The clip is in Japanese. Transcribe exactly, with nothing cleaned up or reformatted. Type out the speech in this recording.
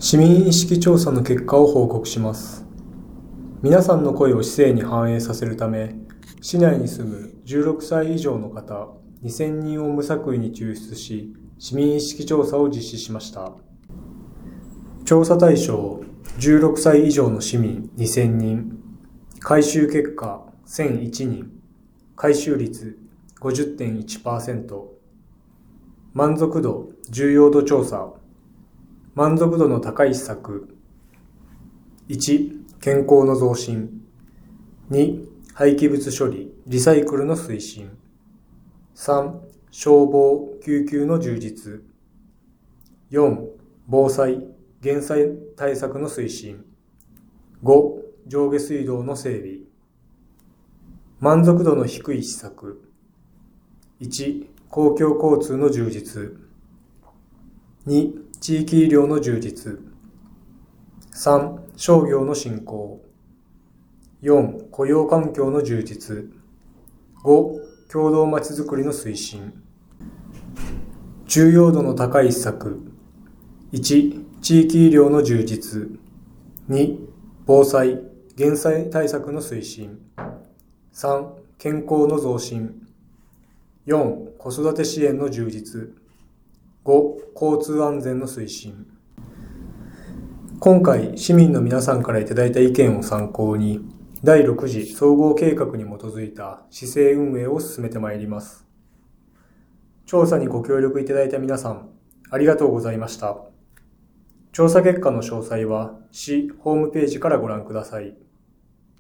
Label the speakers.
Speaker 1: 市民意識調査の結果を報告します。皆さんの声を市政に反映させるため、市内に住むじゅうろくさい以上の方にせんにんを無作為に抽出し、市民意識調査を実施しました。調査対象じゅうろくさい以上の市民にせんにん、回収結果せんいちにん、回収率 ごじゅってんいちパーセント、満足度重要度調査。満足度の高い施策。いち、健康の増進。に、廃棄物処理、リサイクルの推進。さん、消防、救急の充実。よん、防災、減災対策の推進。ご、上下水道の整備。満足度の低い施策。いち、公共交通の充実。に、地域医療の充実。さん、商業の振興。よん、雇用環境の充実。ご、共同まちづくりの推進。重要度の高い施策。いち、地域医療の充実。に、防災・減災対策の推進。さん、健康の増進。よん、子育て支援の充実。ご、交通安全の推進。今回、市民の皆さんからいただいた意見を参考に、だいろく次総合計画に基づいた市政運営を進めてまいります。調査にご協力いただいた皆さん、ありがとうございました。調査結果の詳細は市ホームページからご覧ください。